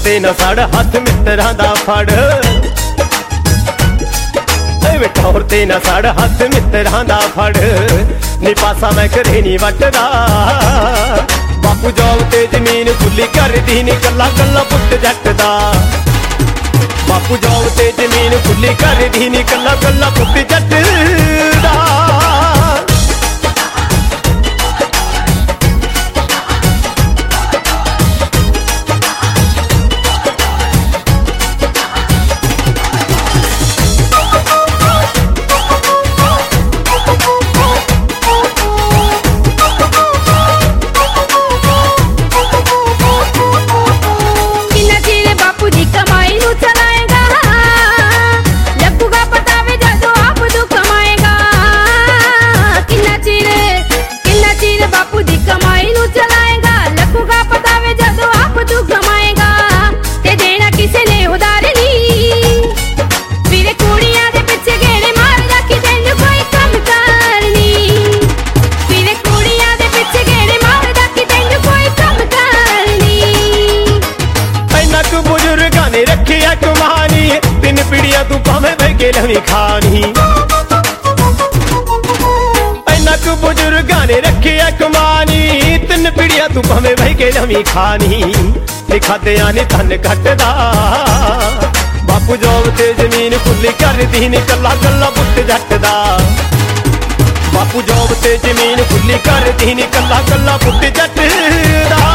ते ना सड़ हथ मित्रा दा फड़, वे ठौर ते ना सड़ हथ मित्रा दा फड़, नी पासा मैं घरे नी वटदा। बापू जॉब ते जमीन खुली कर दी नी कला कला पुट जट दा। बापू जॉब ते जमीन खुली कर दी नी कला कला पुट जट दा। रखिया कमानी तीन पीढ़िया तू भावे बहके लहनी खानी। इनक बुजुर्गा ने रखिया कमानी तीन पीढ़िया तू भावे बहके लहनी खानी। दिखाते आने धन घटदा। बापू जॉब ते जमीन खुली कर दी नी कला कला पुट जटदा। बापू जॉब ते जमीन खुली कर दी नी कला कला पुट जटदा।